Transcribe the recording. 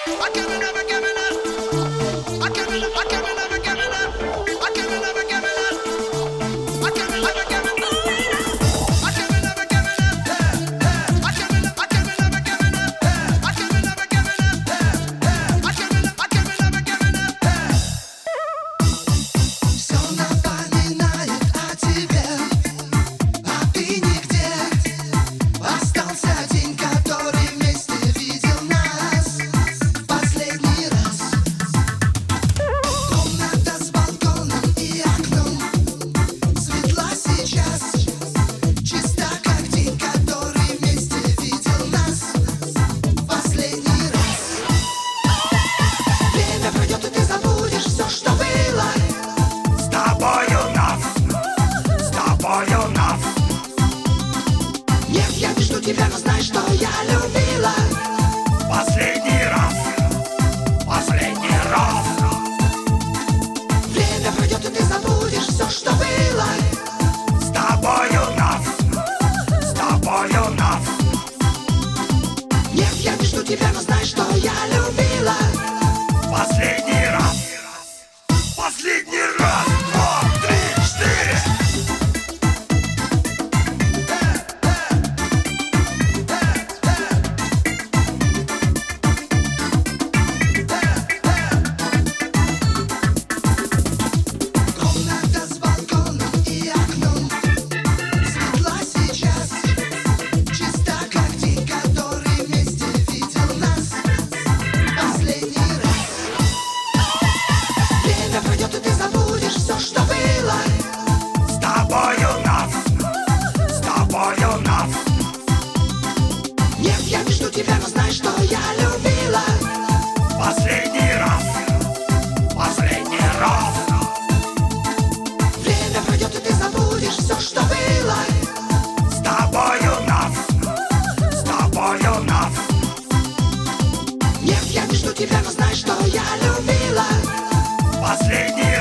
Тебя, но знай, что я любила. Последний раз, последний раз. Время пройдет, и ты забудешь все, что было. С тобою нас, с тобою нас. Нет, я не жду тебя, но знай, что я любила. Последний раз, последний раз. 2, 3, 4. Тебя, но знай, что я любила. Последний раз, последний раз. Время пройдет, и ты забудешь все, что было. С тобою нас, с тобою нас. Нет, я не жду тебя, но знай, что я любила. Последний